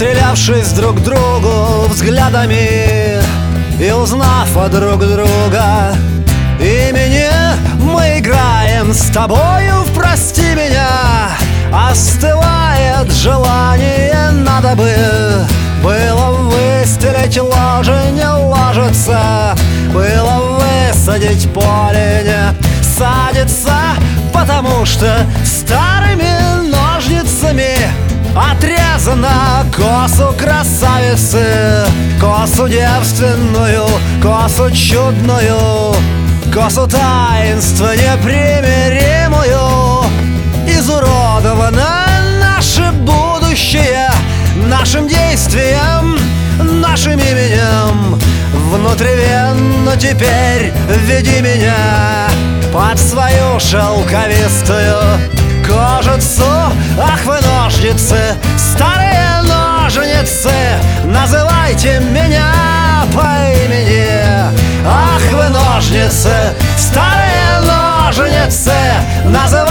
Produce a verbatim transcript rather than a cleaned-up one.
Стрелявшись друг к другу взглядами и узнав от друг друга имени, мы играем с тобою в «Прости меня». Остывает желание, надо бы было выстелить ложе, не ложится, было высадить поле, не садится, потому что старыми ножницами отрезана косу красавицы, косу девственную, косу чудную, косу таинства непримиримую. Изуродовано наше будущее нашим действием, нашим именем. Внутривенно теперь веди меня под свою шелковистую кожицу. Ах вы ножницы, старые ножницы, называйте меня по имени. Ах вы ножницы, старые ножницы, называйте